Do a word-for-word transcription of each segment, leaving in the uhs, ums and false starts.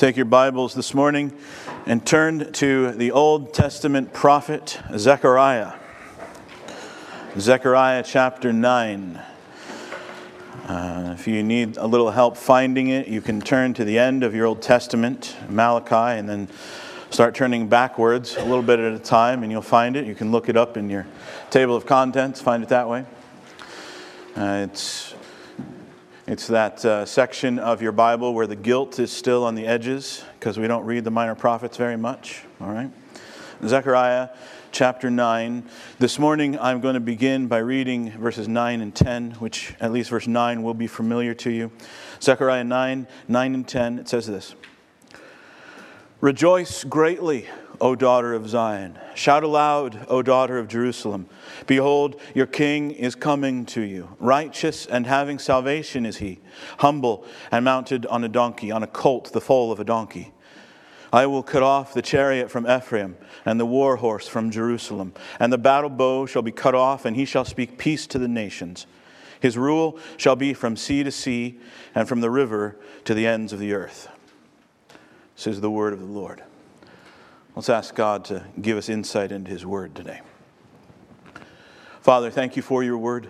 Take your Bibles this morning and turn to the Old Testament prophet Zechariah. Zechariah chapter nine. Uh, if you need a little help finding it, you can turn to the end of your Old Testament, Malachi, and then start turning backwards a little bit at a time, and you'll find it. You can look it up in your table of contents, find it that way. Uh, it's It's that uh, section of your Bible where the gilt is still on the edges, because we don't read the minor prophets very much. All right? Zechariah chapter nine. This morning I'm going to begin by reading verses nine and ten, which at least verse nine will be familiar to you. Zechariah nine, nine and ten, it says this. Rejoice greatly, O daughter of Zion. Shout aloud, O daughter of Jerusalem. Behold, your king is coming to you. Righteous and having salvation is he. Humble and mounted on a donkey, on a colt, the foal of a donkey. I will cut off the chariot from Ephraim and the war horse from Jerusalem. And the battle bow shall be cut off, and he shall speak peace to the nations. His rule shall be from sea to sea and from the river to the ends of the earth. This is the word of the Lord. Let's ask God to give us insight into His word today. Father, thank you for your word.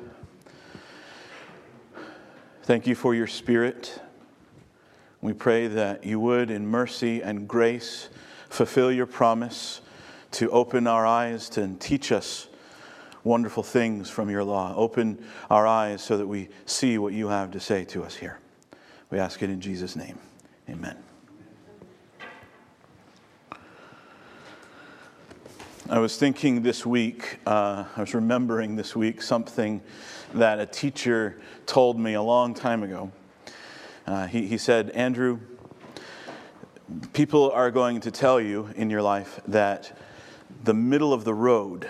Thank you for your Spirit. We pray that you would, in mercy and grace, fulfill your promise to open our eyes to and teach us wonderful things from your law. Open our eyes so that we see what you have to say to us here. We ask it in Jesus' name. Amen. I was thinking this week, uh, I was remembering this week something that a teacher told me a long time ago. Uh, he, he said, Andrew, people are going to tell you in your life that the middle of the road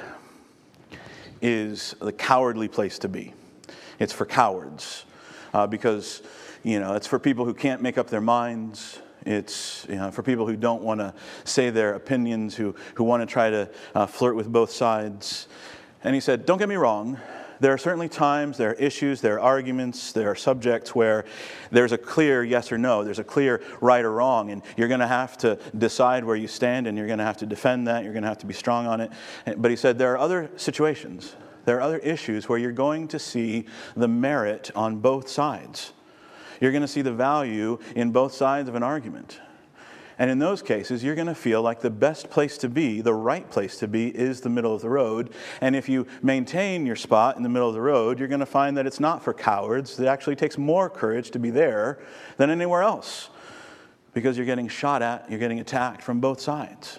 is the cowardly place to be. It's for cowards uh, because, you know, it's for people who can't make up their minds. It's you know, for people who don't want to say their opinions, who, who want to try to uh, flirt with both sides. And he said, don't get me wrong. There are certainly times, there are issues, there are arguments, there are subjects where there's a clear yes or no. There's a clear right or wrong. And you're going to have to decide where you stand, and you're going to have to defend that. You're going to have to be strong on it. But he said there are other situations, there are other issues where you're going to see the merit on both sides. You're going to see the value in both sides of an argument. And in those cases, you're going to feel like the best place to be, the right place to be, is the middle of the road. And if you maintain your spot in the middle of the road, you're going to find that it's not for cowards. It actually takes more courage to be there than anywhere else, because you're getting shot at, you're getting attacked from both sides.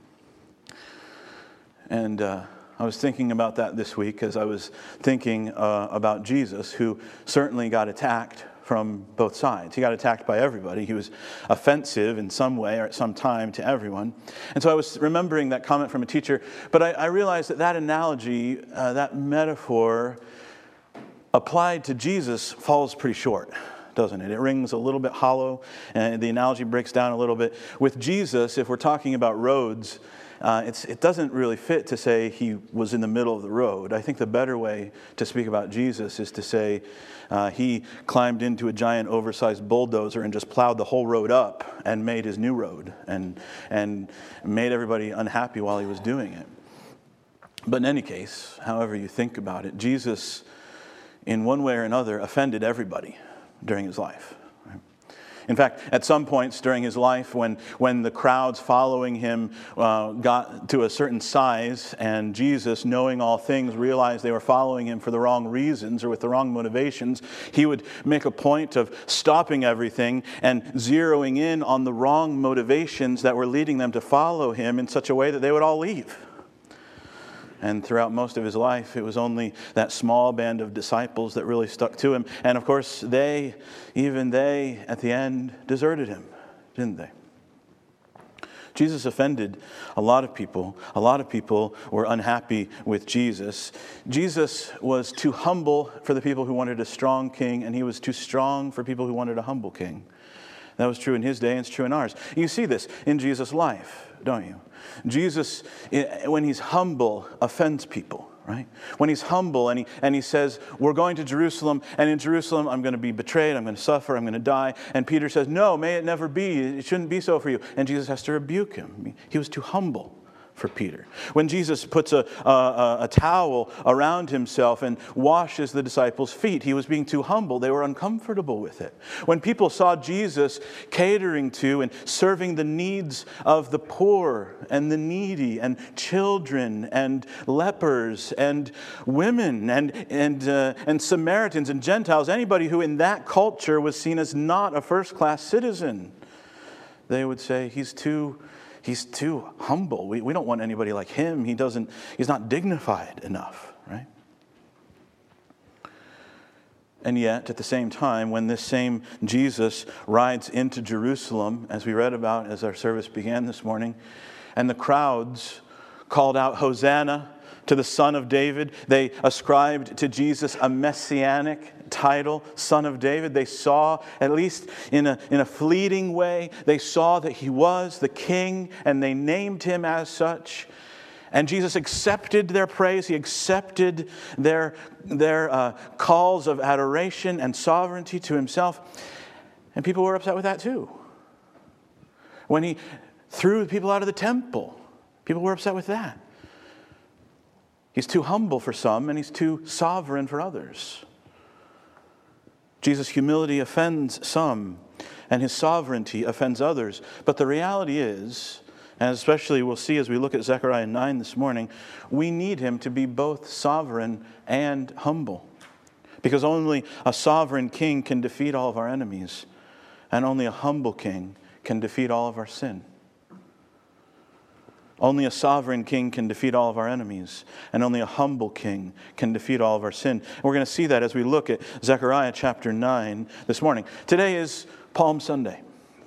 And uh, I was thinking about that this week as I was thinking uh, about Jesus, who certainly got attacked from both sides. He got attacked by everybody. He was offensive in some way or at some time to everyone. And so I was remembering that comment from a teacher, but I, I realized that that analogy, uh, that metaphor applied to Jesus falls pretty short, doesn't it? It rings a little bit hollow, and the analogy breaks down a little bit. With Jesus, if we're talking about roads, Uh, it's, it doesn't really fit to say he was in the middle of the road. I think the better way to speak about Jesus is to say uh, he climbed into a giant oversized bulldozer and just plowed the whole road up and made his new road and, and made everybody unhappy while he was doing it. But in any case, however you think about it, Jesus, in one way or another, offended everybody during his life. In fact, at some points during his life, when, when the crowds following him uh, got to a certain size, and Jesus, knowing all things, realized they were following him for the wrong reasons or with the wrong motivations, he would make a point of stopping everything and zeroing in on the wrong motivations that were leading them to follow him in such a way that they would all leave. And throughout most of his life, it was only that small band of disciples that really stuck to him. And of course, they, even they, at the end, deserted him, didn't they? Jesus offended a lot of people. A lot of people were unhappy with Jesus. Jesus was too humble for the people who wanted a strong king, and he was too strong for people who wanted a humble king. That was true in his day, and it's true in ours. You see this in Jesus' life, don't you? Jesus, when he's humble, offends people, right? When he's humble and he, and he says, we're going to Jerusalem, and in Jerusalem I'm going to be betrayed, I'm going to suffer, I'm going to die. And Peter says, no, may it never be. It shouldn't be so for you. And Jesus has to rebuke him. He was too humble for Peter. When Jesus puts a, a, a towel around himself and washes the disciples' feet, he was being too humble. They were uncomfortable with it. When people saw Jesus catering to and serving the needs of the poor and the needy and children and lepers and women and, and, uh, and Samaritans and Gentiles, anybody who in that culture was seen as not a first-class citizen, they would say, he's too He's too humble. We, we don't want anybody like him. He doesn't, he's not dignified enough, right? And yet, at the same time, when this same Jesus rides into Jerusalem, as we read about as our service began this morning, and the crowds called out, Hosanna to the Son of David. They ascribed to Jesus a messianic title, Son of David. They saw, at least in a, in a fleeting way, they saw that he was the king, and they named him as such. And Jesus accepted their praise. He accepted their, their uh, calls of adoration and sovereignty to himself. And people were upset with that too. When he threw people out of the temple, people were upset with that. He's too humble for some, and he's too sovereign for others. Jesus' humility offends some, and his sovereignty offends others. But the reality is, and especially we'll see as we look at Zechariah nine this morning, we need him to be both sovereign and humble. Because only a sovereign king can defeat all of our enemies, and only a humble king can defeat all of our sin. Only a sovereign king can defeat all of our enemies, and only a humble king can defeat all of our sin. And we're going to see that as we look at Zechariah chapter nine this morning. Today is Palm Sunday.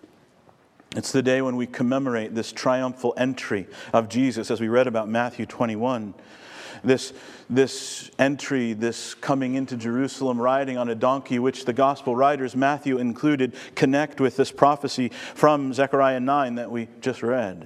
It's the day when we commemorate this triumphal entry of Jesus, as we read about Matthew twenty-one. This, this entry, this coming into Jerusalem, riding on a donkey, which the gospel writers, Matthew included, connect with this prophecy from Zechariah nine that we just read.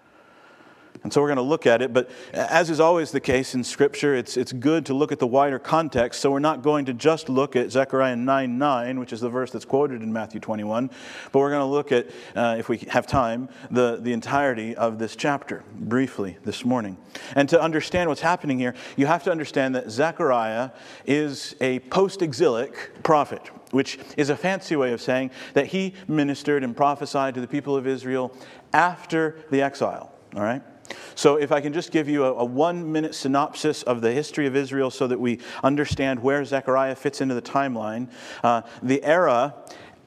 And so we're going to look at it, but as is always the case in Scripture, it's, it's good to look at the wider context, so we're not going to just look at Zechariah nine nine, which is the verse that's quoted in Matthew twenty-one, but we're going to look at, uh, if we have time, the, the entirety of this chapter, briefly, this morning. And to understand what's happening here, you have to understand that Zechariah is a post-exilic prophet, which is a fancy way of saying that he ministered and prophesied to the people of Israel after the exile, all right? So if I can just give you a, a one-minute synopsis of the history of Israel so that we understand where Zechariah fits into the timeline. Uh, the era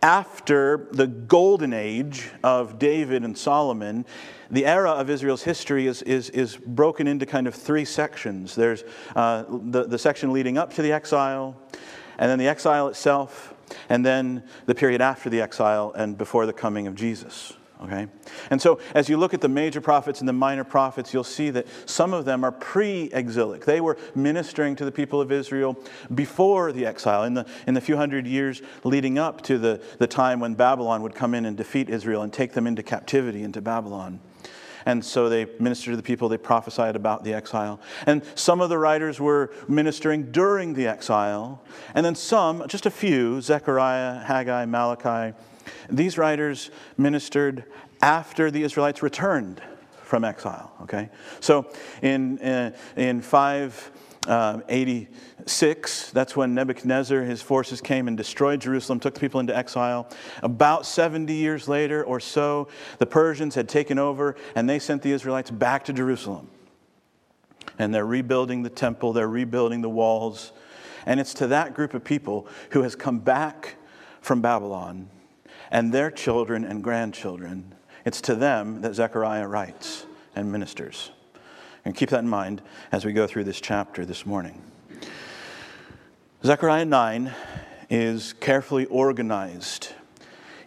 after the golden age of David and Solomon, the era of Israel's history is, is, is broken into kind of three sections. There's uh, the, the section leading up to the exile, and then the exile itself, and then the period after the exile and before the coming of Jesus. Okay? And so as you look at the major prophets and the minor prophets, you'll see that some of them are pre-exilic. They were ministering to the people of Israel before the exile, in the, in the few hundred years leading up to the, the time when Babylon would come in and defeat Israel and take them into captivity into Babylon. And so they ministered to the people, they prophesied about the exile. And some of the writers were ministering during the exile. And then some, just a few, Zechariah, Haggai, Malachi, these writers ministered after the Israelites returned from exile. Okay, so in uh, in five eighty-six, that's when Nebuchadnezzar, his forces came and destroyed Jerusalem, took the people into exile. About seventy years later or so, the Persians had taken over, and they sent the Israelites back to Jerusalem. And they're rebuilding the temple, they're rebuilding the walls, and it's to that group of people who has come back from Babylon, and their children and grandchildren, it's to them that Zechariah writes and ministers. And keep that in mind as we go through this chapter this morning. Zechariah nine is carefully organized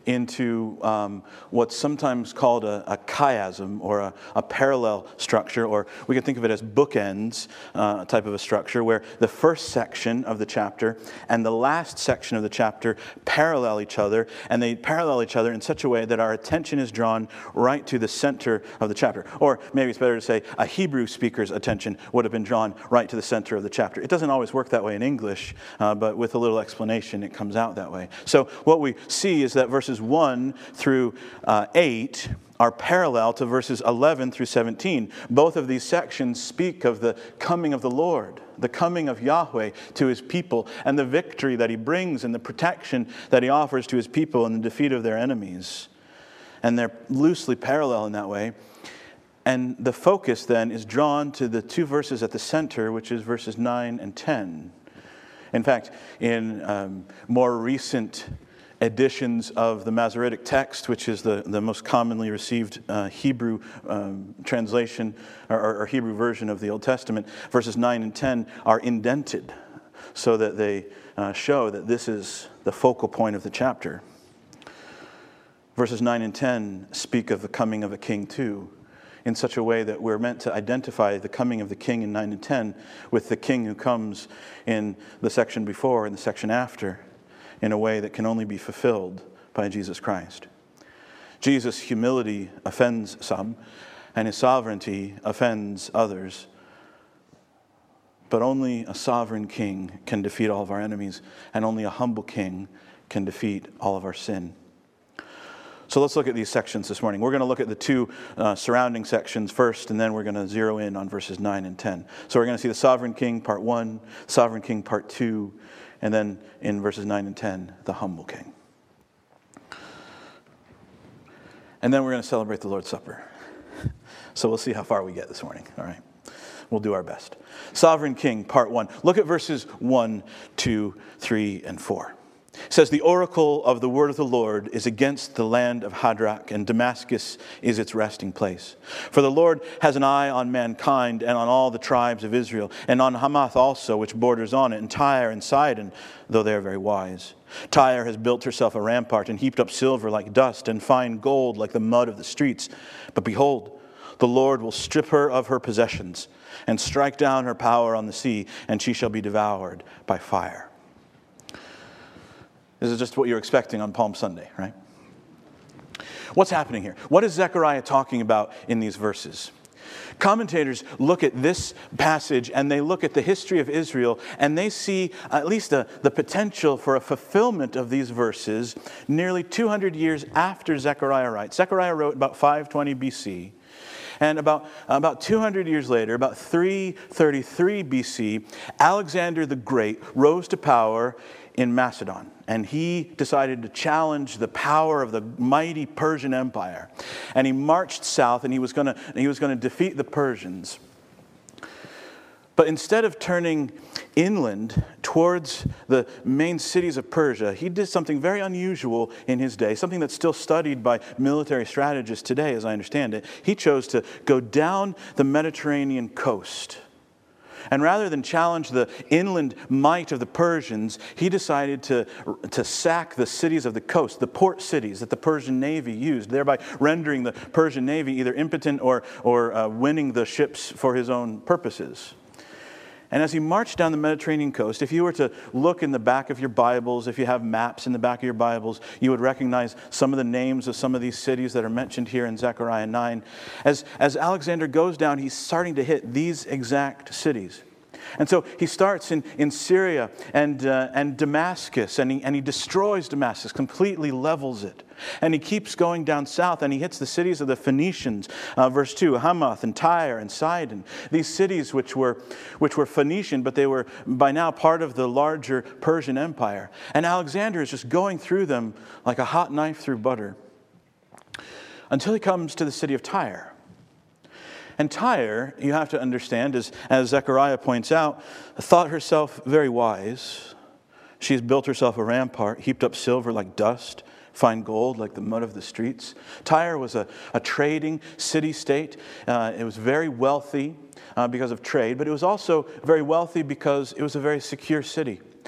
into um, what's sometimes called a, a chiasm, or a, a parallel structure, or we could think of it as bookends uh, type of a structure, where the first section of the chapter and the last section of the chapter parallel each other, and they parallel each other in such a way that our attention is drawn right to the center of the chapter. Or maybe it's better to say a Hebrew speaker's attention would have been drawn right to the center of the chapter. It doesn't always work that way in English, uh, but with a little explanation it comes out that way. So what we see is that verses one through uh, eight are parallel to verses eleven through seventeen. Both of these sections speak of the coming of the Lord, the coming of Yahweh to his people, and the victory that he brings and the protection that he offers to his people in the defeat of their enemies. And they're loosely parallel in that way. And the focus then is drawn to the two verses at the center, which is verses nine and ten. In fact, in um, more recent editions of the Masoretic text, which is the, the most commonly received uh, Hebrew um, translation or, or Hebrew version of the Old Testament, verses nine and ten are indented so that they uh, show that this is the focal point of the chapter. Verses nine and ten speak of the coming of a king too, in such a way that we're meant to identify the coming of the king in nine and ten with the king who comes in the section before and the section after, in a way that can only be fulfilled by Jesus Christ. Jesus' humility offends some, and his sovereignty offends others. But only a sovereign king can defeat all of our enemies, and only a humble king can defeat all of our sin. So let's look at these sections this morning. We're going to look at the two uh, surrounding sections first, and then we're going to zero in on verses nine and ten. So we're going to see the Sovereign King, part one, Sovereign King, part two, and then in verses nine and ten, the humble king. And then we're going to celebrate the Lord's Supper. So we'll see how far we get this morning, all right? We'll do our best. Sovereign King, part one. Look at verses one, two, three, and four. It says, the oracle of the word of the Lord is against the land of Hadrach, and Damascus is its resting place. For the Lord has an eye on mankind and on all the tribes of Israel, and on Hamath also, which borders on it, and Tyre and Sidon, though they are very wise. Tyre has built herself a rampart and heaped up silver like dust and fine gold like the mud of the streets. But behold, the Lord will strip her of her possessions and strike down her power on the sea, and she shall be devoured by fire. This is just what you're expecting on Palm Sunday, right? What's happening here? What is Zechariah talking about in these verses? Commentators look at this passage and they look at the history of Israel, and they see at least a, the potential for a fulfillment of these verses nearly two hundred years after Zechariah writes. Zechariah wrote about five twenty B C. And about, about two hundred years later, about three thirty-three B C, Alexander the Great rose to power in Macedon. And he decided to challenge the power of the mighty Persian Empire. And he marched south, and he was going to he was going to defeat the Persians. But instead of turning inland towards the main cities of Persia, he did something very unusual in his day, something that's still studied by military strategists today, as I understand it. He chose to go down the Mediterranean coast. And rather than challenge the inland might of the Persians, he decided to, to sack the cities of the coast, the port cities that the Persian Navy used, thereby rendering the Persian Navy either impotent or, or uh, winning the ships for his own purposes. And as he marched down the Mediterranean coast, if you were to look in the back of your Bibles, if you have maps in the back of your Bibles, you would recognize some of the names of some of these cities that are mentioned here in Zechariah nine. As, as Alexander goes down, he's starting to hit these exact cities. And so he starts in, in Syria and, uh, and Damascus, and he, and he destroys Damascus, completely levels it. And he keeps going down south, and he hits the cities of the Phoenicians, uh, verse two, Hamath and Tyre and Sidon. These cities which were, which were Phoenician, but they were by now part of the larger Persian Empire. And Alexander is just going through them like a hot knife through butter, until he comes to the city of Tyre. And Tyre, you have to understand, as, as Zechariah points out, thought herself very wise. She's built herself a rampart, heaped up silver like dust, fine gold like the mud of the streets. Tyre was a, a trading city-state. Uh, it was very wealthy uh, because of trade, but it was also very wealthy because it was a very secure city.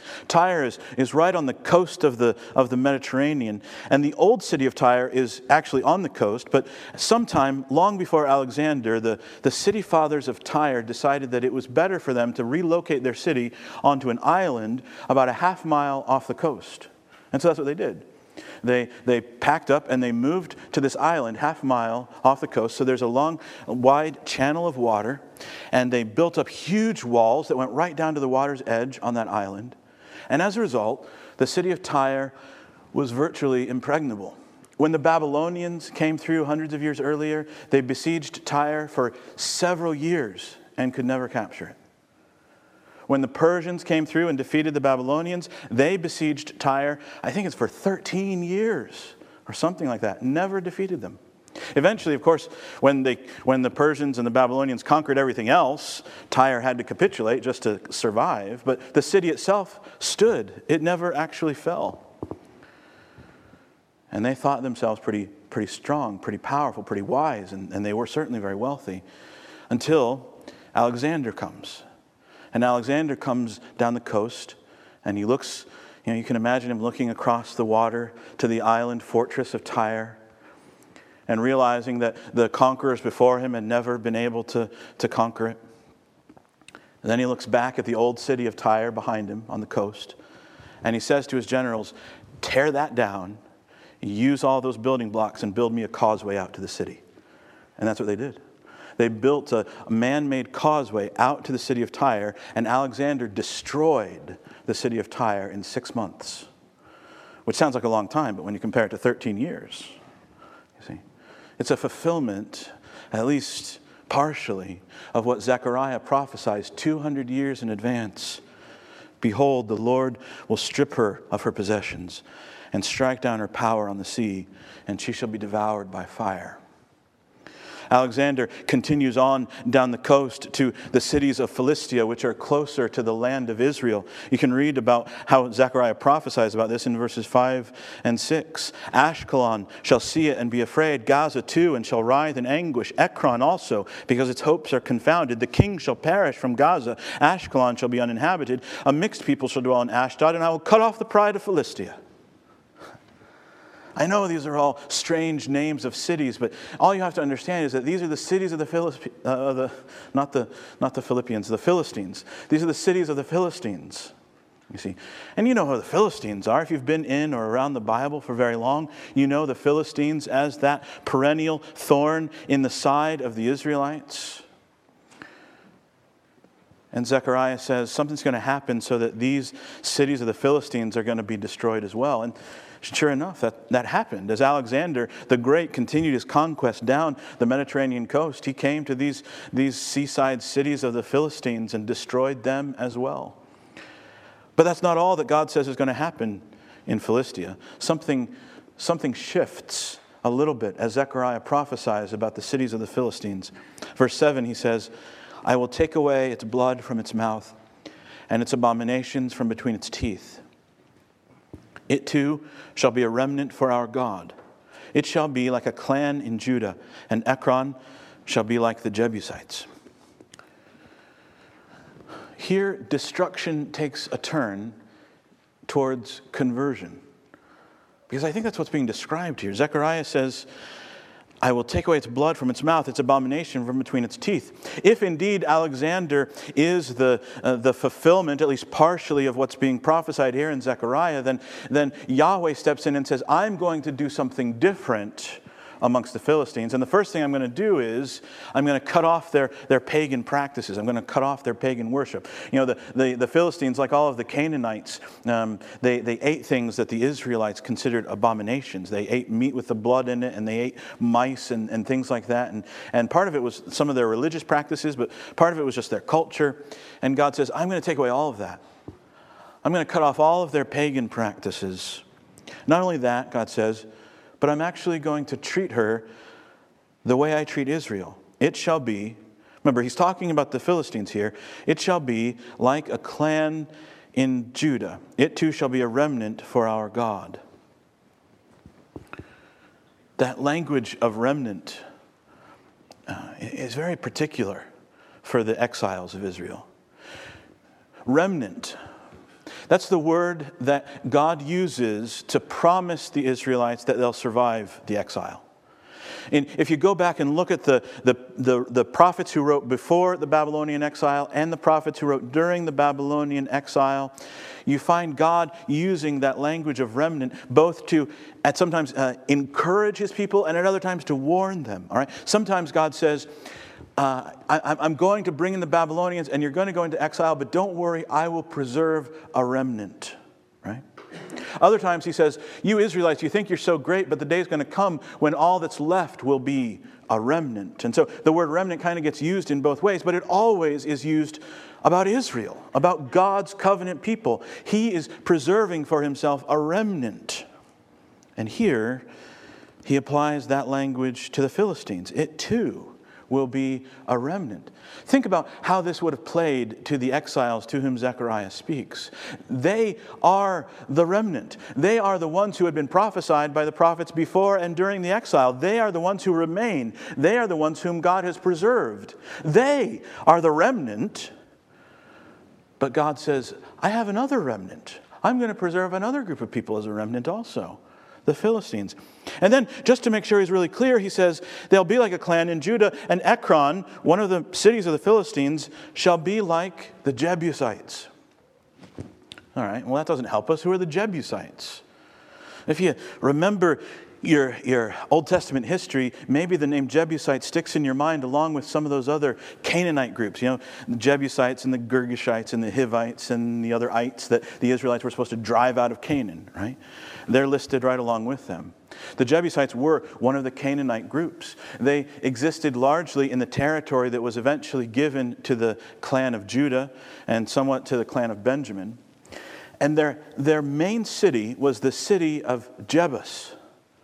Tyre is, is right on the coast of the, of the Mediterranean, and the old city of Tyre is actually on the coast, but sometime long before Alexander, the, the city fathers of Tyre decided that it was better for them to relocate their city onto an island about a half mile off the coast. And so that's what they did. They, they packed up and they moved to this island half a mile off the coast. So there's a long, wide channel of water, and they built up huge walls that went right down to the water's edge on that island. And as a result, the city of Tyre was virtually impregnable. When the Babylonians came through hundreds of years earlier, they besieged Tyre for several years and could never capture it. When the Persians came through and defeated the Babylonians, they besieged Tyre, I think it's for thirteen years or something like that, never defeated them. Eventually, of course, when they when the Persians and the Babylonians conquered everything else, Tyre had to capitulate just to survive, but the city itself stood. It never actually fell. And they thought themselves pretty pretty strong, pretty powerful, pretty wise, and, and they were certainly very wealthy, until Alexander comes. And Alexander comes down the coast, and he looks, you know, you can imagine him looking across the water to the island fortress of Tyre, and realizing that the conquerors before him had never been able to, to conquer it. And then he looks back at the old city of Tyre behind him on the coast, and he says to his generals, tear that down, use all those building blocks, and build me a causeway out to the city. And that's what they did. They built a man-made causeway out to the city of Tyre, and Alexander destroyed the city of Tyre in six months. Which sounds like a long time, but when you compare it to thirteen years, you see, it's a fulfillment, at least partially, of what Zechariah prophesies two hundred years in advance. Behold, the Lord will strip her of her possessions and strike down her power on the sea, and she shall be devoured by fire. Alexander continues on down the coast to the cities of Philistia, which are closer to the land of Israel. You can read about how Zechariah prophesies about this in verses five and six. Ashkelon shall see it and be afraid, Gaza too, and shall writhe in anguish, Ekron also, because its hopes are confounded. The king shall perish from Gaza, Ashkelon shall be uninhabited, a mixed people shall dwell in Ashdod, and I will cut off the pride of Philistia. I know these are all strange names of cities, but all you have to understand is that these are the cities of the Philistines, uh, the, not the not the Philippians, the Philistines. These are the cities of the Philistines, you see. And you know who the Philistines are. If you've been in or around the Bible for very long, you know the Philistines as that perennial thorn in the side of the Israelites. And Zechariah says something's going to happen so that these cities of the Philistines are going to be destroyed as well. And sure enough, that, that happened. As Alexander the Great continued his conquest down the Mediterranean coast, he came to these, these seaside cities of the Philistines and destroyed them as well. But that's not all that God says is going to happen in Philistia. Something, something shifts a little bit as Zechariah prophesies about the cities of the Philistines. Verse seven, he says, I will take away its blood from its mouth and its abominations from between its teeth. It too shall be a remnant for our God. It shall be like a clan in Judah, and Ekron shall be like the Jebusites. Here, destruction takes a turn towards conversion. Because I think that's what's being described here. Zechariah says, I will take away its blood from its mouth, its abomination from between its teeth. If indeed Alexander is the uh, the fulfillment, at least partially, of what's being prophesied here in Zechariah, then, then Yahweh steps in and says, I'm going to do something different amongst the Philistines. And the first thing I'm going to do is I'm going to cut off their, their pagan practices. I'm going to cut off their pagan worship. You know, the, the, the Philistines, like all of the Canaanites, um, they, they ate things that the Israelites considered abominations. They ate meat with the blood in it, and they ate mice and, and things like that. And, and part of it was some of their religious practices, but part of it was just their culture. And God says, I'm going to take away all of that. I'm going to cut off all of their pagan practices. Not only that, God says, but I'm actually going to treat her the way I treat Israel. It shall be, remember, he's talking about the Philistines here. It shall be like a clan in Judah. It too shall be a remnant for our God. That language of remnant uh, is very particular for the exiles of Israel. Remnant. That's the word that God uses to promise the Israelites that they'll survive the exile. And if you go back and look at the, the, the, the prophets who wrote before the Babylonian exile and the prophets who wrote during the Babylonian exile, you find God using that language of remnant both to at sometimes uh, encourage his people and at other times to warn them. All right. Sometimes God says, uh, I, I'm going to bring in the Babylonians and you're going to go into exile, but don't worry, I will preserve a remnant. Right. Other times he says, you Israelites, you think you're so great, but the day is going to come when all that's left will be a remnant. And so the word remnant kind of gets used in both ways, but it always is used about Israel, about God's covenant people. He is preserving for himself a remnant. And here he applies that language to the Philistines. It too will be a remnant. Think about how this would have played to the exiles to whom Zechariah speaks. They are the remnant. They are the ones who had been prophesied by the prophets before and during the exile. They are the ones who remain. They are the ones whom God has preserved. They are the remnant. But God says, I have another remnant. I'm going to preserve another group of people as a remnant also. The Philistines. And then, just to make sure he's really clear, he says, they'll be like a clan in Judah, and Ekron, one of the cities of the Philistines, shall be like the Jebusites. All right, well, that doesn't help us. Who are the Jebusites? If you remember your, your Old Testament history, maybe the name Jebusite sticks in your mind along with some of those other Canaanite groups. You know, the Jebusites and the Girgashites and the Hivites and the other ites that the Israelites were supposed to drive out of Canaan, right? They're listed right along with them. The Jebusites were one of the Canaanite groups. They existed largely in the territory that was eventually given to the clan of Judah and somewhat to the clan of Benjamin. And their, their main city was the city of Jebus,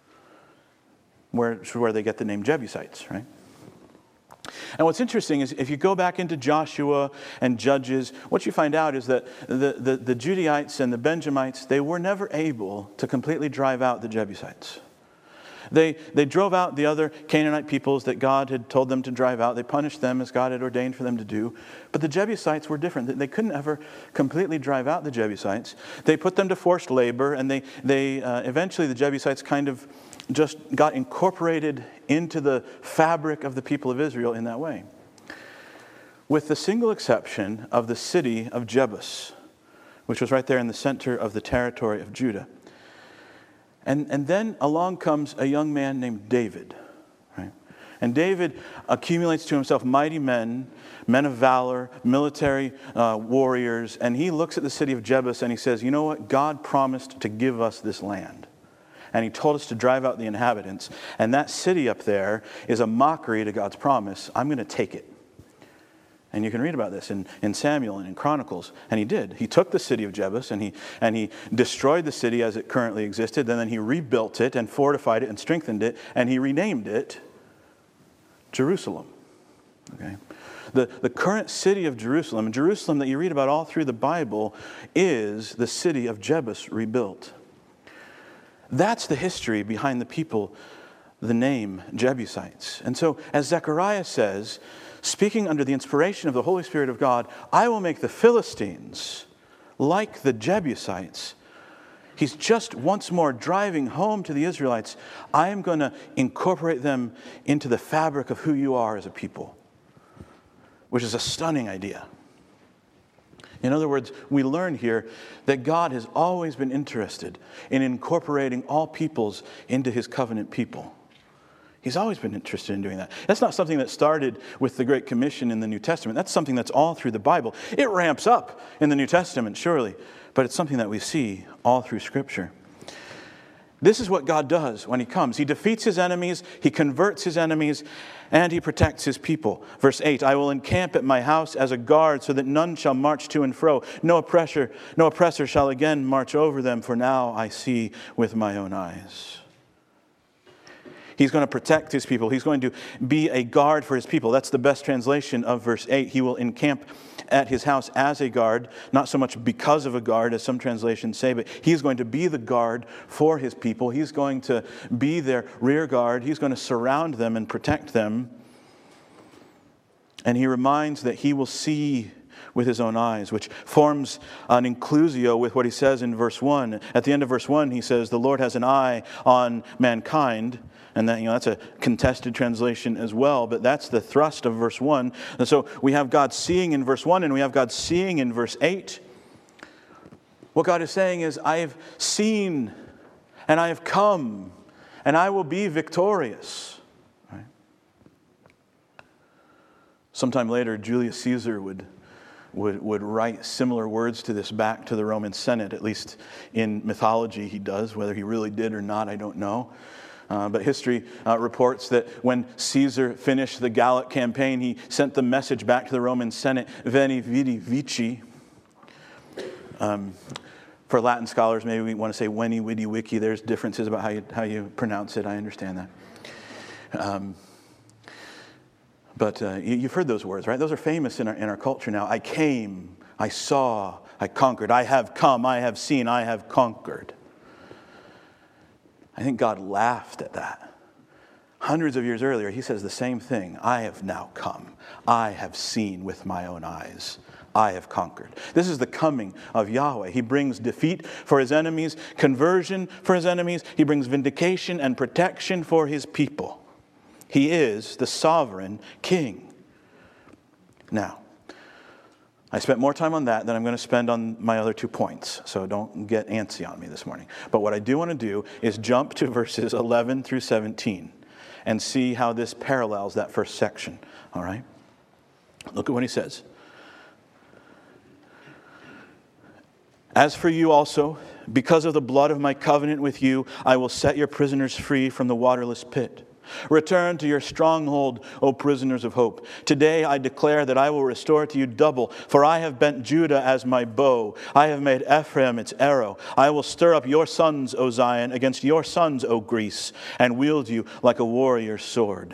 where, where they get the name Jebusites, right? And what's interesting is if you go back into Joshua and Judges, what you find out is that the, the, the Judaites and the Benjamites, they were never able to completely drive out the Jebusites. They, they drove out the other Canaanite peoples that God had told them to drive out. They punished them as God had ordained for them to do. But the Jebusites were different. They couldn't ever completely drive out the Jebusites. They put them to forced labor, and they, they uh, eventually the Jebusites kind of just got incorporated into the fabric of the people of Israel in that way. With the single exception of the city of Jebus, which was right there in the center of the territory of Judah. And, and then along comes a young man named David. Right? And David accumulates to himself mighty men, men of valor, military uh, warriors, and he looks at the city of Jebus and he says, you know what? God promised to give us this land. And he told us to drive out the inhabitants. And that city up there is a mockery to God's promise. I'm going to take it. And you can read about this in, in Samuel and in Chronicles. And he did. He took the city of Jebus and he, and he destroyed the city as it currently existed. And then he rebuilt it and fortified it and strengthened it. And he renamed it Jerusalem. Okay. The, the current city of Jerusalem, and Jerusalem that you read about all through the Bible, is the city of Jebus rebuilt. That's the history behind the people, the name Jebusites. And so, as Zechariah says, speaking under the inspiration of the Holy Spirit of God, I will make the Philistines like the Jebusites. He's just once more driving home to the Israelites, I am going to incorporate them into the fabric of who you are as a people, which is a stunning idea. In other words, we learn here that God has always been interested in incorporating all peoples into his covenant people. He's always been interested in doing that. That's not something that started with the Great Commission in the New Testament. That's something that's all through the Bible. It ramps up in the New Testament, surely, but it's something that we see all through Scripture. This is what God does when he comes. He defeats his enemies, he converts his enemies, and he protects his people. Verse eight, I will encamp at my house as a guard so that none shall march to and fro. No oppressor, no oppressor shall again march over them, for now I see with my own eyes. He's going to protect his people. He's going to be a guard for his people. That's the best translation of verse eight. He will encamp at his house as a guard, not so much because of a guard as some translations say, but he's going to be the guard for his people. He's going to be their rear guard. He's going to surround them and protect them. And he reminds that he will see with his own eyes, which forms an inclusio with what he says in verse one. At the end of verse one, he says, the Lord has an eye on mankind. And that, you know, that's a contested translation as well, but that's the thrust of verse one. And so we have God seeing in verse one, and we have God seeing in verse eight. What God is saying is, I have seen, and I have come, and I will be victorious. Right? Sometime later, Julius Caesar would, would, would write similar words to this back to the Roman Senate. At least in mythology he does. Whether he really did or not, I don't know. Uh, but history uh, reports that when Caesar finished the Gallic campaign, he sent the message back to the Roman Senate, Veni Vidi Vici. Um, for Latin scholars, maybe we want to say Veni Vidi Vici. There's differences about how you, how you pronounce it. I understand that. Um, but uh, you, you've heard those words, right? Those are famous in our, in our culture now. I came, I saw, I conquered. I have come, I have seen, I have conquered. I think God laughed at that. Hundreds of years earlier, he says the same thing. I have now come. I have seen with my own eyes. I have conquered. This is the coming of Yahweh. He brings defeat for his enemies, conversion for his enemies. He brings vindication and protection for his people. He is the sovereign king. Now, I spent more time on that than I'm going to spend on my other two points, so don't get antsy on me this morning. But what I do want to do is jump to verses eleven through seventeen and see how this parallels that first section. All right? Look at what he says. As for you also, because of the blood of my covenant with you, I will set your prisoners free from the waterless pit. Return to your stronghold, O prisoners of hope. Today I declare that I will restore to you double, for I have bent Judah as my bow. I have made Ephraim its arrow. I will stir up your sons, O Zion, against your sons, O Greece, and wield you like a warrior's sword.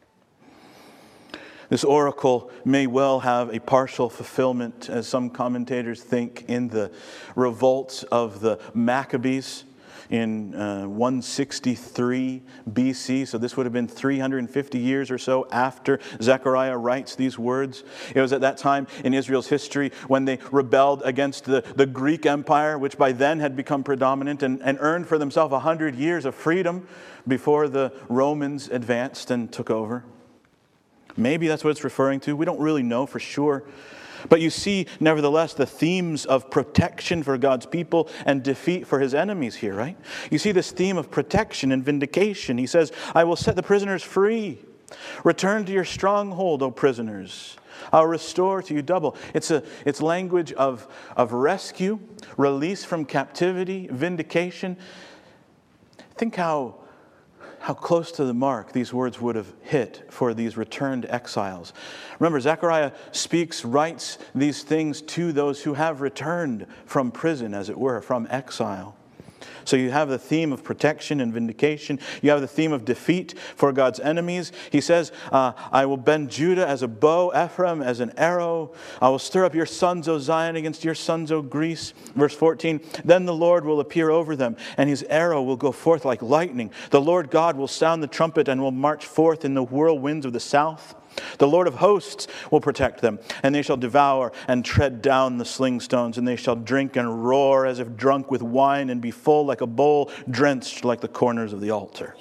This oracle may well have a partial fulfillment, as some commentators think, in the revolt of the Maccabees in uh, one sixty-three B C. So this would have been three hundred fifty years or so after Zechariah writes these words. It was at that time in Israel's history when they rebelled against the, the Greek Empire, which by then had become predominant, and, and earned for themselves one hundred years of freedom before the Romans advanced and took over. Maybe that's what it's referring to. We don't really know for sure. But you see, nevertheless, the themes of protection for God's people and defeat for his enemies here, right? You see this theme of protection and vindication. He says, I will set the prisoners free. Return to your stronghold, O prisoners. I'll restore to you double. It's a it's language of, of rescue, release from captivity, vindication. Think how How close to the mark these words would have hit for these returned exiles. Remember, Zechariah speaks, writes these things to those who have returned from prison, as it were, from exile. So you have the theme of protection and vindication. You have the theme of defeat for God's enemies. He says, uh, I will bend Judah as a bow, Ephraim as an arrow. I will stir up your sons, O Zion, against your sons, O Greece. Verse fourteen, then the Lord will appear over them, and his arrow will go forth like lightning. The Lord God will sound the trumpet and will march forth in the whirlwinds of the south. The Lord of hosts will protect them, and they shall devour and tread down the slingstones, and they shall drink and roar as if drunk with wine, and be full like a bowl, drenched like the corners of the altar.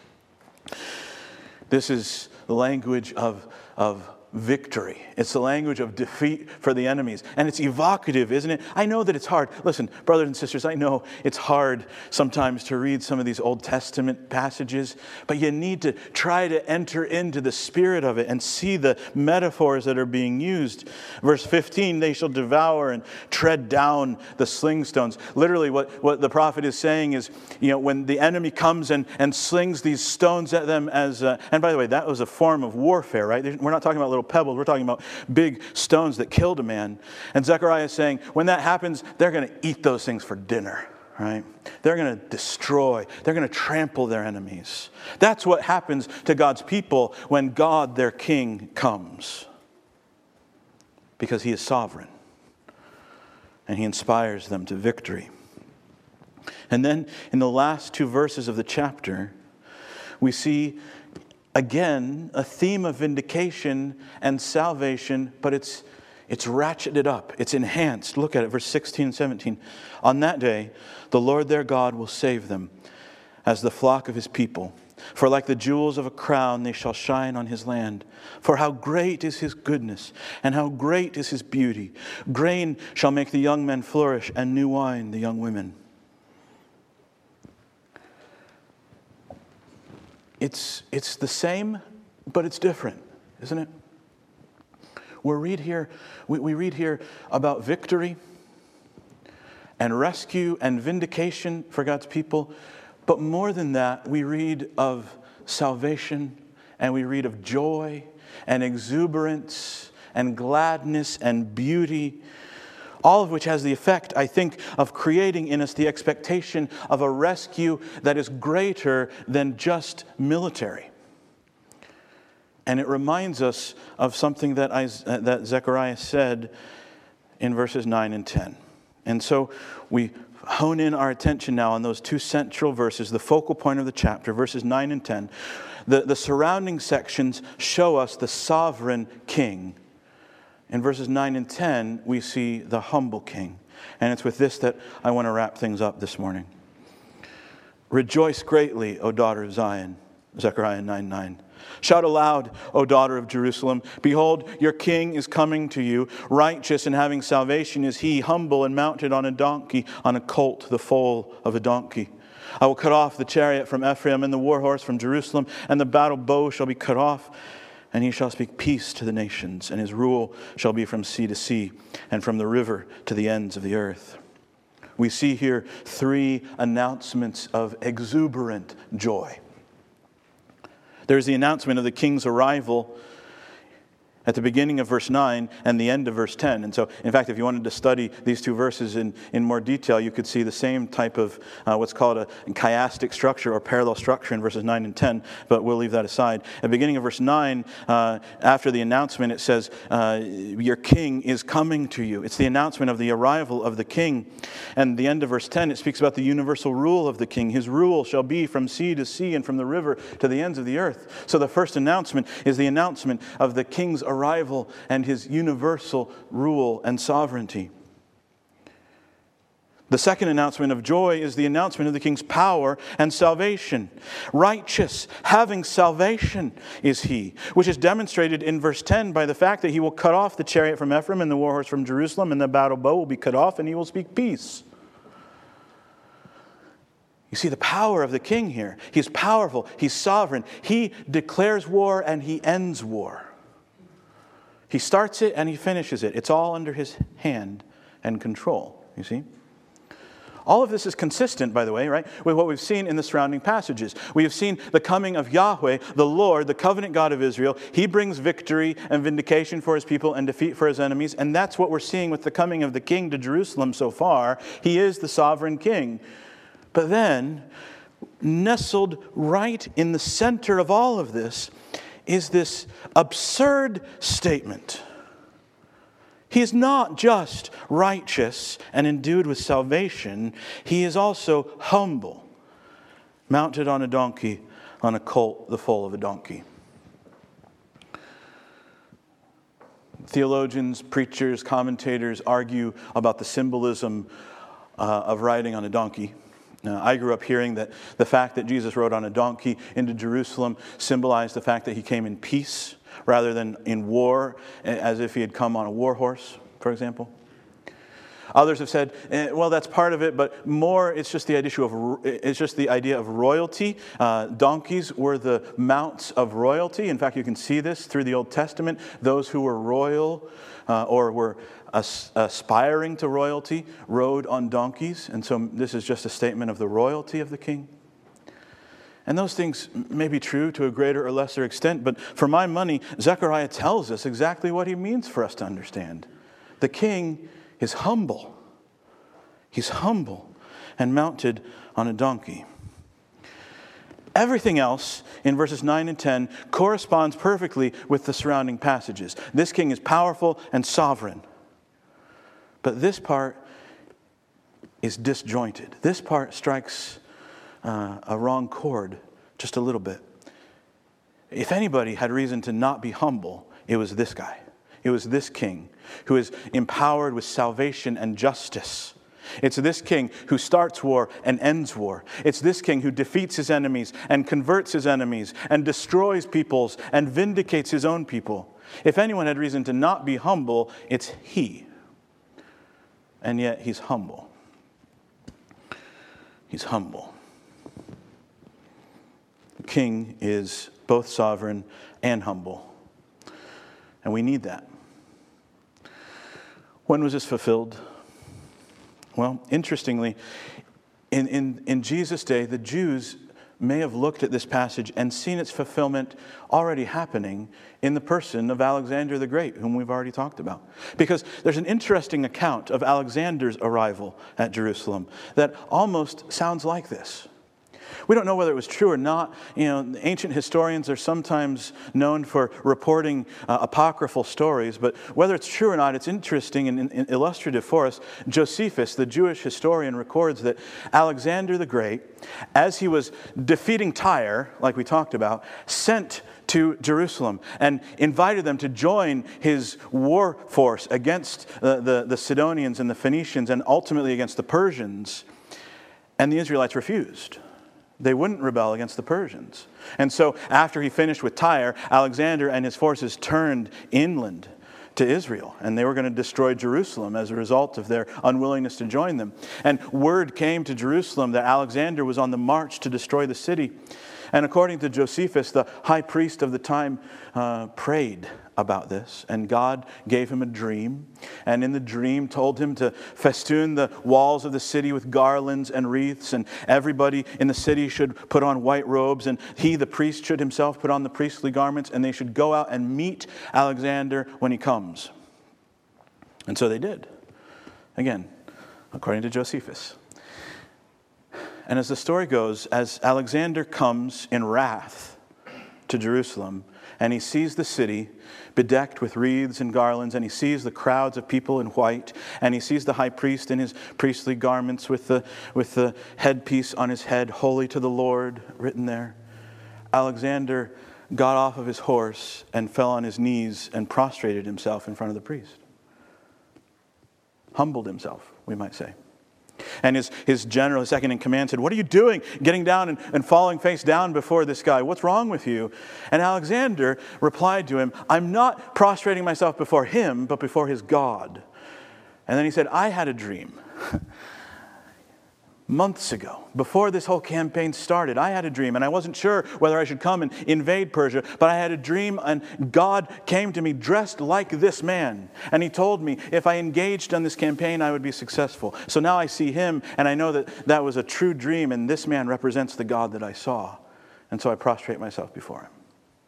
This is the language of, of victory. It's the language of defeat for the enemies. And it's evocative, isn't it? I know that it's hard. Listen, brothers and sisters, I know it's hard sometimes to read some of these Old Testament passages, but you need to try to enter into the spirit of it and see the metaphors that are being used. Verse fifteen, they shall devour and tread down the sling stones. Literally what, what the prophet is saying is, you know, when the enemy comes and, and slings these stones at them as, uh, and by the way, that was a form of warfare, right? We're not talking about little pebbles. We're talking about big stones that killed a man. And Zechariah is saying, when that happens, they're going to eat those things for dinner, right? They're going to destroy. They're going to trample their enemies. That's what happens to God's people when God, their king, comes. Because he is sovereign. And he inspires them to victory. And then in the last two verses of the chapter, we see again, a theme of vindication and salvation, but it's It's ratcheted up. It's enhanced. Look at it, verse sixteen and seventeen. On that day, the Lord their God will save them as the flock of his people. For like the jewels of a crown, they shall shine on his land. For how great is his goodness, and how great is his beauty. Grain shall make the young men flourish, and new wine the young women. It's, it's the same, but it's different, isn't it? We read here, we, we read here about victory and rescue and vindication for God's people. But more than that, we read of salvation, and we read of joy and exuberance and gladness and beauty, all of which has the effect, I think, of creating in us the expectation of a rescue that is greater than just military. And it reminds us of something that, I, that Zechariah said in verses nine and ten. And so we hone in our attention now on those two central verses, the focal point of the chapter, verses nine and ten. The, the surrounding sections show us the sovereign king. In verses nine and ten, we see the humble king. And it's with this that I want to wrap things up this morning. Rejoice greatly, O daughter of Zion, Zechariah nine nine. Shout aloud, O daughter of Jerusalem. Behold, your king is coming to you. Righteous and having salvation is he, humble and mounted on a donkey, on a colt, the foal of a donkey. I will cut off the chariot from Ephraim and the war horse from Jerusalem, and the battle bow shall be cut off. And he shall speak peace to the nations, and his rule shall be from sea to sea, and from the river to the ends of the earth. We see here three announcements of exuberant joy. There's the announcement of the king's arrival at the beginning of verse nine and the end of verse ten. And so, in fact, if you wanted to study these two verses in, in more detail, you could see the same type of uh, what's called a chiastic structure or parallel structure in verses nine and ten, but we'll leave that aside. At the beginning of verse nine, uh, after the announcement, it says, uh, your king is coming to you. It's the announcement of the arrival of the king. And the end of verse ten, it speaks about the universal rule of the king. His rule shall be from sea to sea and from the river to the ends of the earth. So the first announcement is the announcement of the king's arrival. arrival and his universal rule and sovereignty. The second announcement of joy is the announcement of the king's power and salvation. Righteous, having salvation is he, which is demonstrated in verse ten by the fact that he will cut off the chariot from Ephraim and the war horse from Jerusalem, and the battle bow will be cut off, and he will speak peace. You see the power of the king here. He's powerful, he's sovereign. He declares war and he ends war. He starts it and he finishes it. It's all under his hand and control, you see. All of this is consistent, by the way, right, with what we've seen in the surrounding passages. We have seen the coming of Yahweh, the Lord, the covenant God of Israel. He brings victory and vindication for his people and defeat for his enemies. And that's what we're seeing with the coming of the king to Jerusalem so far. He is the sovereign king. But then, nestled right in the center of all of this is this absurd statement. He is not just righteous and endued with salvation. He is also humble, mounted on a donkey, on a colt, the foal of a donkey. Theologians, preachers, commentators argue about the symbolism uh, of riding on a donkey. Now, I grew up hearing that the fact that Jesus rode on a donkey into Jerusalem symbolized the fact that he came in peace rather than in war, as if he had come on a war horse, for example. Others have said, eh, well, that's part of it, but more it's just the idea of it's just the idea of royalty. Uh, donkeys were the mounts of royalty. In fact, you can see this through the Old Testament. Those who were royal uh, or were as, aspiring to royalty rode on donkeys, and so this is just a statement of the royalty of the king. And those things may be true to a greater or lesser extent, but for my money, Zechariah tells us exactly what he means for us to understand. The king is humble. He's humble and mounted on a donkey. Everything else in verses nine and ten corresponds perfectly with the surrounding passages. This king is powerful and sovereign. But this part is disjointed. This part strikes uh, a wrong chord just a little bit. If anybody had reason to not be humble, it was this guy. it was this king who is empowered with salvation and justice. It's this king who starts war and ends war. It's this king who defeats his enemies and converts his enemies and destroys peoples and vindicates his own people. If anyone had reason to not be humble, it's he. And yet he's humble. He's humble. The king is both sovereign and humble. And we need that. When was this fulfilled? Well, interestingly, in, in, in Jesus' day, the Jews may have looked at this passage and seen its fulfillment already happening in the person of Alexander the Great, whom we've already talked about. Because there's an interesting account of Alexander's arrival at Jerusalem that almost sounds like this. We don't know whether it was true or not. You know, ancient historians are sometimes known for reporting uh, apocryphal stories, but whether it's true or not, it's interesting and, and illustrative for us. Josephus, the Jewish historian, records that Alexander the Great, as he was defeating Tyre, like we talked about, sent to Jerusalem and invited them to join his war force against uh, the, the Sidonians and the Phoenicians and ultimately against the Persians. And the Israelites refused. They wouldn't rebel against the Persians. And so after he finished with Tyre, Alexander and his forces turned inland to Israel. And they were going to destroy Jerusalem as a result of their unwillingness to join them. And word came to Jerusalem that Alexander was on the march to destroy the city. And according to Josephus, the high priest of the time uh, prayed about this. And God gave him a dream. And in the dream told him to festoon the walls of the city with garlands and wreaths. And everybody in the city should put on white robes. And he, the priest, should himself put on the priestly garments. And they should go out and meet Alexander when he comes. And so they did. Again, according to Josephus. And as the story goes, as Alexander comes in wrath to Jerusalem, and he sees the city bedecked with wreaths and garlands, and he sees the crowds of people in white, and he sees the high priest in his priestly garments with the, with the headpiece on his head, holy to the Lord, written there. Alexander got off of his horse and fell on his knees and prostrated himself in front of the priest. Humbled himself, we might say. And his, his general, his second in command, said, "What are you doing, getting down and, and falling face down before this guy? What's wrong with you?" And Alexander replied to him, "I'm not prostrating myself before him, but before his God." And then he said, "I had a dream." Months ago, before this whole campaign started, I had a dream, and I wasn't sure whether I should come and invade Persia, but I had a dream, and God came to me dressed like this man, and he told me if I engaged on this campaign, I would be successful. So now I see him, and I know that that was a true dream, and this man represents the God that I saw, and so I prostrate myself before him.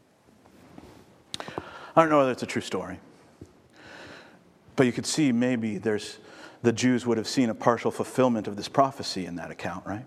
I don't know whether it's a true story, but you could see maybe there's the Jews would have seen a partial fulfillment of this prophecy in that account, right?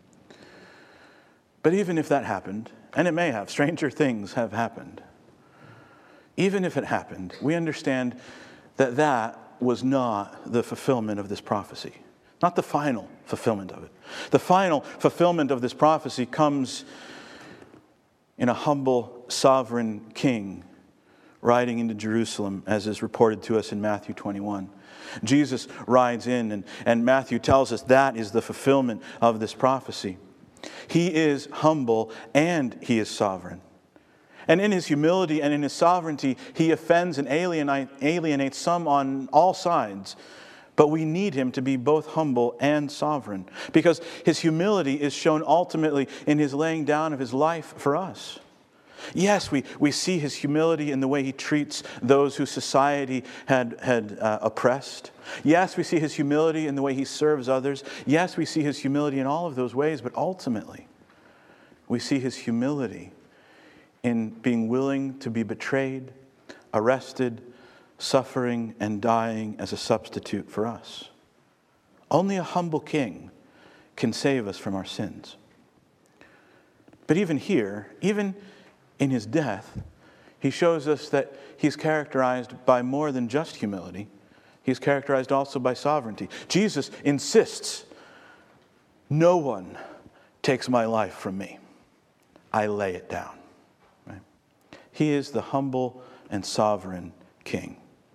But even if that happened, and it may have, stranger things have happened. Even if it happened, we understand that that was not the fulfillment of this prophecy. Not the final fulfillment of it. The final fulfillment of this prophecy comes in a humble sovereign king riding into Jerusalem, as is reported to us in Matthew twenty-one. Jesus rides in, and, and Matthew tells us that is the fulfillment of this prophecy. He is humble and he is sovereign. And in his humility and in his sovereignty, he offends and alienate, alienates some on all sides. But we need him to be both humble and sovereign, because his humility is shown ultimately in his laying down of his life for us. Yes, we, we see his humility in the way he treats those who society had, had uh, oppressed. Yes, we see his humility in the way he serves others. Yes, we see his humility in all of those ways, but ultimately, we see his humility in being willing to be betrayed, arrested, suffering, and dying as a substitute for us. Only a humble king can save us from our sins. But even here, even in his death, he shows us that he's characterized by more than just humility. He's characterized also by sovereignty. Jesus insists, "No one takes my life from me. I lay it down." Right? He is the humble and sovereign king.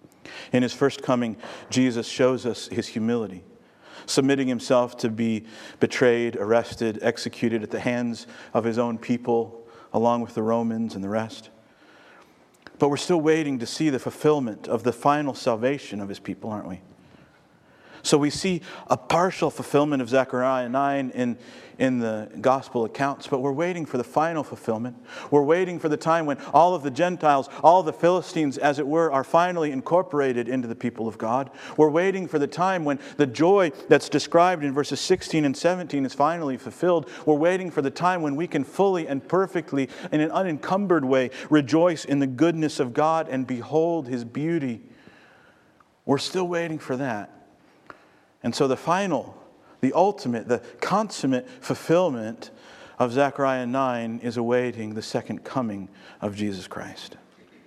In his first coming, Jesus shows us his humility, submitting himself to be betrayed, arrested, executed at the hands of his own people, along with the Romans and the rest. But we're still waiting to see the fulfillment of the final salvation of his people, aren't we? So we see a partial fulfillment of Zechariah nine in, in the gospel accounts, but we're waiting for the final fulfillment. We're waiting for the time when all of the Gentiles, all the Philistines, as it were, are finally incorporated into the people of God. We're waiting for the time when the joy that's described in verses sixteen and seventeen is finally fulfilled. We're waiting for the time when we can fully and perfectly, in an unencumbered way, rejoice in the goodness of God and behold his beauty. We're still waiting for that. And so the final, the ultimate, the consummate fulfillment of Zechariah nine is awaiting the second coming of Jesus Christ.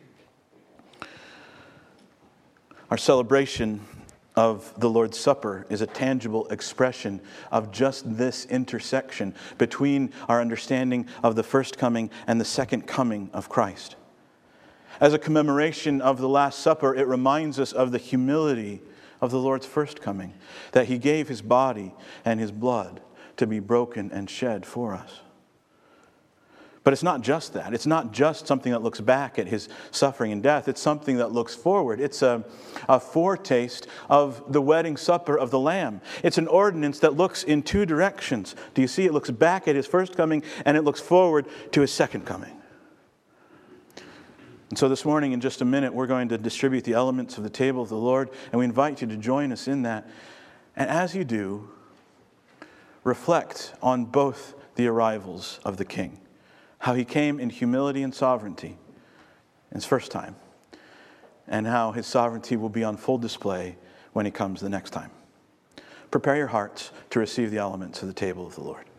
Our celebration of the Lord's Supper is a tangible expression of just this intersection between our understanding of the first coming and the second coming of Christ. As a commemoration of the Last Supper, it reminds us of the humility of the Lord's first coming, that he gave his body and his blood to be broken and shed for us. But it's not just that. It's not just something that looks back at his suffering and death. It's something that looks forward. It's a, a foretaste of the wedding supper of the Lamb. It's an ordinance that looks in two directions. Do you see? It looks back at his first coming and it looks forward to his second coming. And so this morning, in just a minute, we're going to distribute the elements of the table of the Lord, and we invite you to join us in that. And as you do, reflect on both the arrivals of the King, how he came in humility and sovereignty in his first time, and how his sovereignty will be on full display when he comes the next time. Prepare your hearts to receive the elements of the table of the Lord.